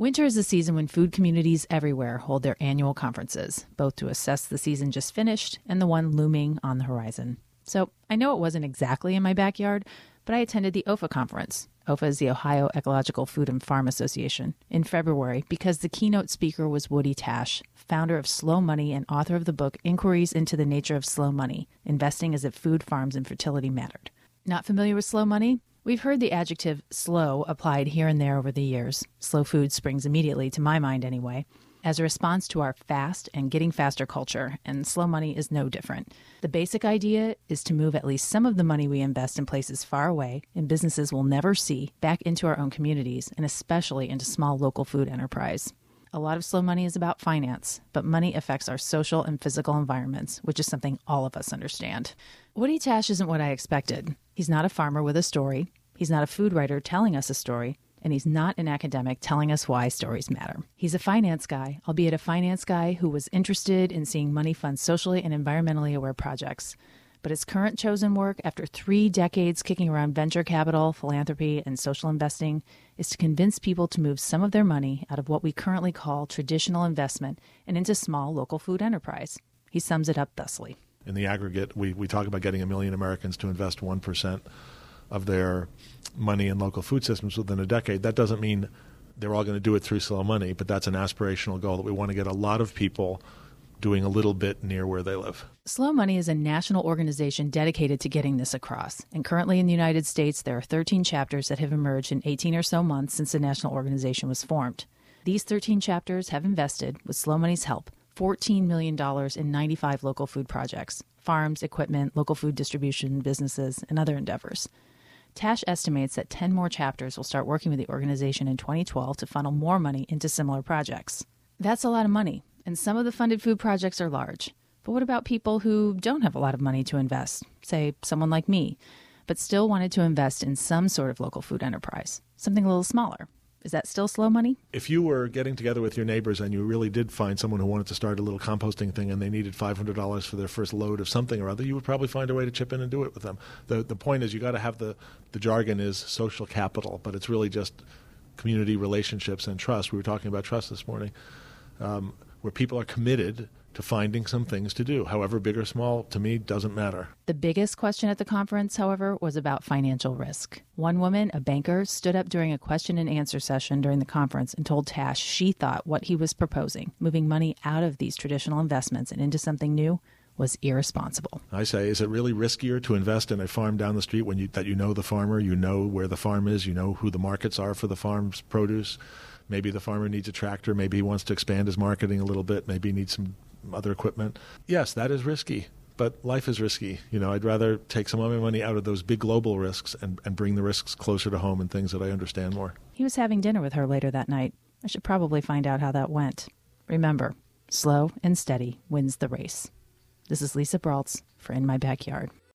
Winter is a season when food communities everywhere hold their annual conferences, both to assess the season just finished and the one looming on the horizon. So I know it wasn't exactly in my backyard, but I attended the OFA conference. OFA is the Ohio Ecological Food and Farm Association, in February because the keynote speaker was Woody Tasch, founder of Slow Money and author of the book Inquiries into the Nature of Slow Money, Investing as if Food, Farms, and Fertility Mattered. Not familiar with slow money? We've heard the adjective slow applied here and there over the years. Slow food springs immediately, to my mind anyway, as a response to our fast and getting faster culture, and slow money is no different. The basic idea is to move at least some of the money we invest in places far away, in businesses we'll never see, back into our own communities, and especially into small local food enterprise. A lot of slow money is about finance, but money affects our social and physical environments, which is something all of us understand. Woody Tasch isn't what I expected. He's not a farmer with a story. He's not a food writer telling us a story. And he's not an academic telling us why stories matter. He's a finance guy, albeit a finance guy who was interested in seeing money fund socially and environmentally aware projects. But his current chosen work, after 3 decades kicking around venture capital, philanthropy, and social investing, is to convince people to move some of their money out of what we currently call traditional investment and into small local food enterprise. He sums it up thusly. In the aggregate, we talk about getting 1 million Americans to invest 1% of their money in local food systems within a decade. That doesn't mean they're all going to do it through slow money, but that's an aspirational goal that we want to get a lot of people doing a little bit near where they live. Slow Money is a national organization dedicated to getting this across. And currently in the United States, there are 13 chapters that have emerged in 18 or so months since the national organization was formed. These 13 chapters have invested, with Slow Money's help, $14 million in 95 local food projects, farms, equipment, local food distribution, businesses, and other endeavors. Tasch estimates that 10 more chapters will start working with the organization in 2012 to funnel more money into similar projects. That's a lot of money, and some of the funded food projects are large. But what about people who don't have a lot of money to invest, say someone like me, but still wanted to invest in some sort of local food enterprise, something a little smaller? Is that still slow money? If you were getting together with your neighbors and you really did find someone who wanted to start a little composting thing and they needed $500 for their first load of something or other, you would probably find a way to chip in and do it with them. The point is you got to have the jargon is social capital, but it's really just community relationships and trust. We were talking about trust this morning, where people are committed to finding some things to do. However big or small, to me, doesn't matter. The biggest question at the conference, however, was about financial risk. One woman, a banker, stood up during a question and answer session during the conference and told Tasch she thought what he was proposing, moving money out of these traditional investments and into something new, was irresponsible. I say, is it really riskier to invest in a farm down the street when you know the farmer, you know where the farm is, you know who the markets are for the farm's produce? Maybe the farmer needs a tractor. Maybe he wants to expand his marketing a little bit. Maybe he needs some other equipment. Yes, that is risky, but life is risky. I'd rather take some of my money out of those big global risks and bring the risks closer to home and things that I understand more. He was having dinner with her later that night. I should probably find out how that went. Remember, slow and steady wins the race. This is Lisa Braltz for In My Backyard.